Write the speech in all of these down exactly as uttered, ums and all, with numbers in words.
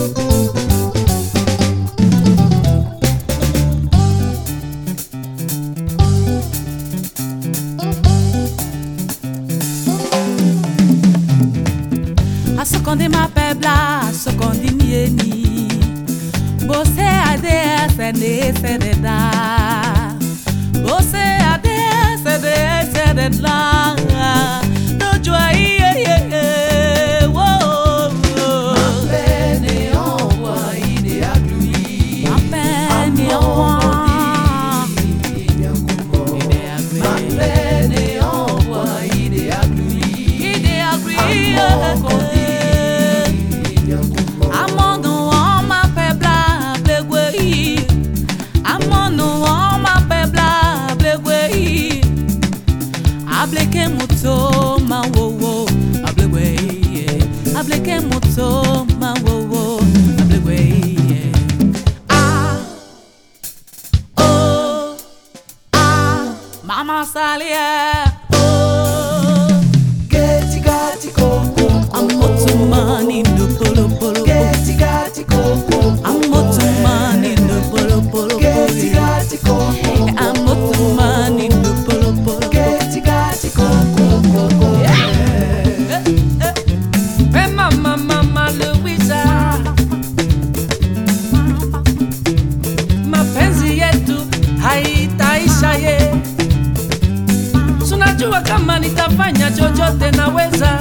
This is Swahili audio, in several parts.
Asokondi mapebla, asokondi mieni. Bose ade sede sede da. Bose ade sede sede da. No joy ye ye. Whoa. Mapene owa ide agui. Mapene owa. Mapene owa ide agui. Ide agui. Ableke muto ma wo wo ablewe yeah. Ableke muto ma wo wo ablewe yeah. Ah oh ah mama salia oh geti gati koko amoto mani ndo polo polo geti gati koko amoto mani ndo polo polo geti gati koko amoto mani ndo polo polo geti gati koko koko yeah. Hey mama mama Luisa mapenzi yetu haitaisha ye. Sunajua kama nitafanya chochote naweza.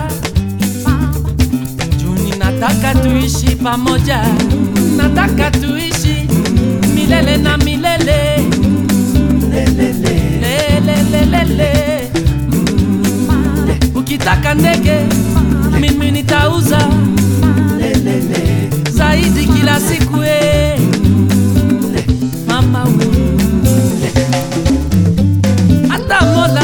Juni nataka tuishi pamoja. Nataka tuishi milele na milele. Lelele lelele lele. Ukitaka ndege mimi nitauza lelele zaidi kila siku eh. Mama we hata mola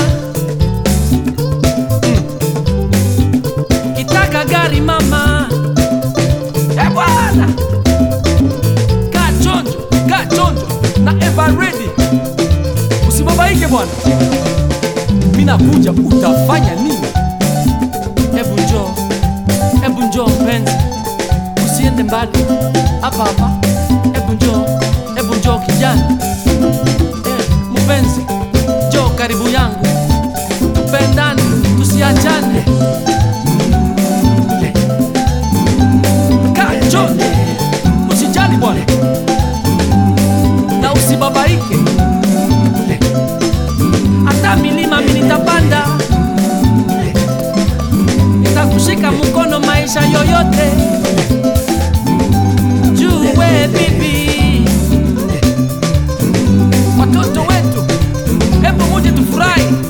kitaka gari mama eh bwana kachonjo kachonjo na ever ready usibabaike bwana mimi nakuja utafanya nini? Ebu njoo ebu njoo mpenzi usiende mbali hapa hapa ebu njoo ebu njoo kijana eh mpenzi njoo karibu yangu tupendane tusiachane kacho usijali bwana na usibabaike hata milima mimi nitapanda nitakushika mkono maisha yoyote juwe bibi watoto wetu hebu muje tufurahi.